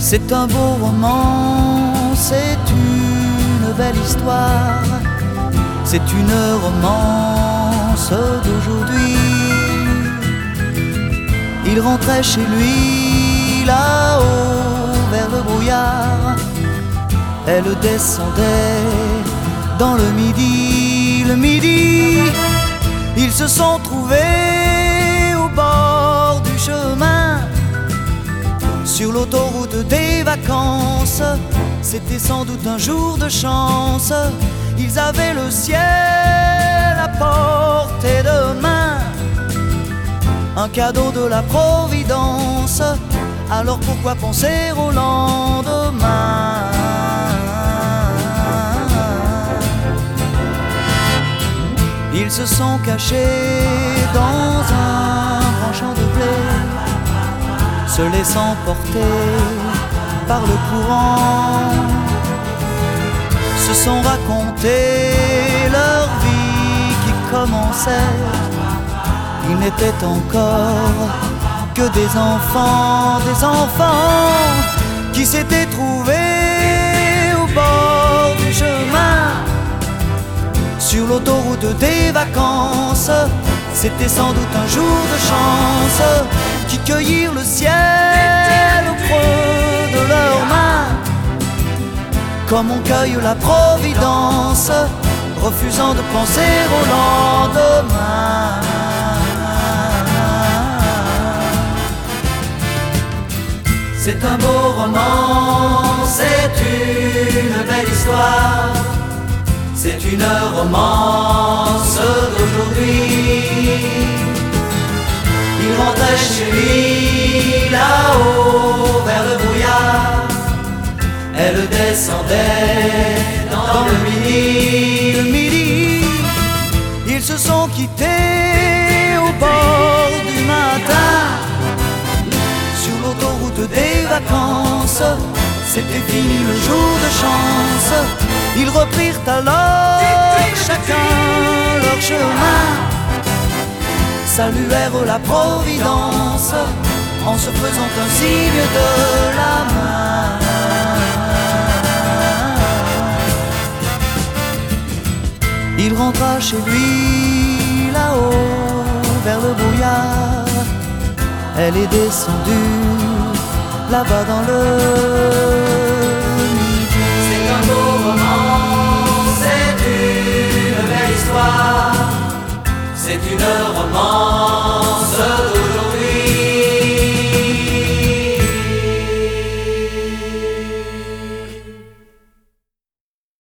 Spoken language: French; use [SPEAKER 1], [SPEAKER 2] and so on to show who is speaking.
[SPEAKER 1] C'est un beau roman, c'est une belle histoire, c'est une romance d'aujourd'hui. Il rentrait chez lui là-haut vers le brouillard, elle descendait dans le midi. Le midi, ils se sont trouvés au bord du chemin, sur l'autoroute des vacances. C'était sans doute un jour de chance, ils avaient le ciel à portée de main, un cadeau de la Providence. Alors pourquoi penser au lendemain? Ils se sont cachés dans un grand champ de blé, se laissant porter par le courant, se sont raconté leur vie qui commençait. Ils n'étaient encore que des enfants qui s'étaient trouvés au bord du chemin, sur l'autoroute des vacances. C'était sans doute un jour de chance, qui cueillirent le ciel au creux de leurs mains, comme on cueille la Providence, refusant de penser au lendemain. C'est un beau roman, c'est une belle histoire, c'est une romance d'aujourd'hui. Il rentrait chez lui là-haut vers le brouillard, elle descendait dans le midi. Le midi, ils se sont quittés au bord du matin, sur l'autoroute des vacances. C'était fini le jour de chance, ils reprirent alors chacun leur chemin, saluèrent la Providence en se faisant un signe de la main. Il rentra chez lui là-haut vers le brouillard, elle est descendue là-bas dans le midi.
[SPEAKER 2] C'est un beau roman, c'est une belle histoire, c'est une romance